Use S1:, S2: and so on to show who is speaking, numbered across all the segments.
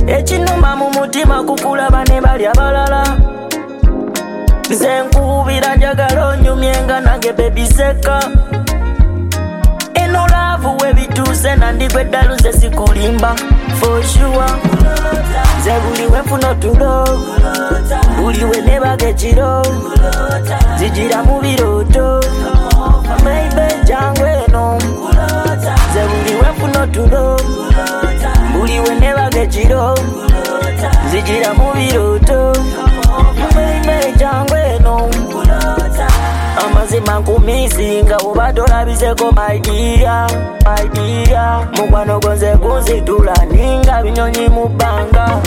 S1: ekinuma mu mutima kukulaba ne bali abalala nze nkubira njagala onyumyenga nange baby seka eno laavu webituuse nandigwe eddalu nze sikulimba for sure nze buli wenfuna otulo buli we nebaga ekiro zigira mu birooto maybe jangu eno nze buli wenfuna otulo buli we nebaga ekiro zigira mu birooto maybe jangu eno amazima nkumisinga oba tolabizeko my dear mukwano gonze kunzitula ninga binyonyi mu bbanga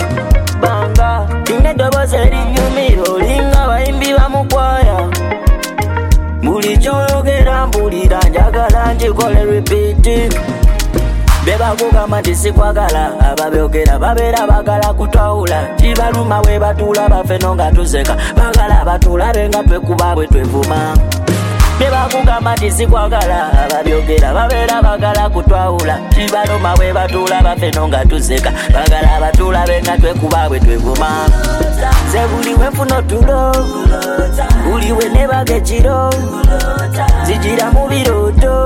S1: nina eddobozi erinyumira olinga bayimbi bamukwaya buli kyoyogera mpulira njagala njikole repeat bebakugamba nti sikwagala ababyogera babeera bagala kutwawula kibaluma we batuula bafeno nga tuzeka bagala batulabe nga twekuba bwe twevuma bebakugamba nti sikwagala ababyogera babeera bagala kutwawula kibaluma we batuula bafeno nga tuzeka bagala batulabe nga twekuba bwe twevuma nze buli wenfuna otulo buli we nebaga ekiro zigira mu birooto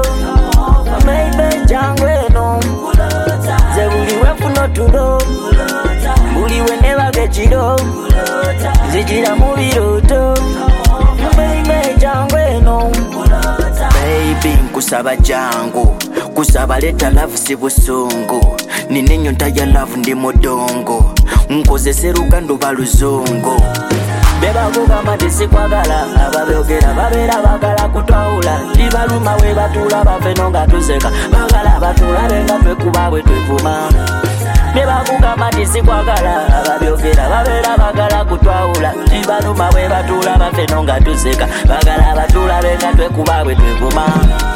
S1: maybe jangu eno nze buli wenfuna otulo buli we nebaga ekiro zigira mu birooto maybe jangu eno baby nkusaba jangu kusaba leta love si busungu nina ennyonta ya love ndi mudongo nkozese lugando baluzungu bebakugamba nti sikwagala ababyogera babeera bagala kutwawula kibaluma we batuula bafeno nga tuzeka bagala batulabe nga twekuba bwe twevuma bebakugamba nti sikwagala ababyogera babeera bagala kutwawula kibaluma we batuula bafeno nga tuzeka bagala batulabe nga twekuba bwe twevuma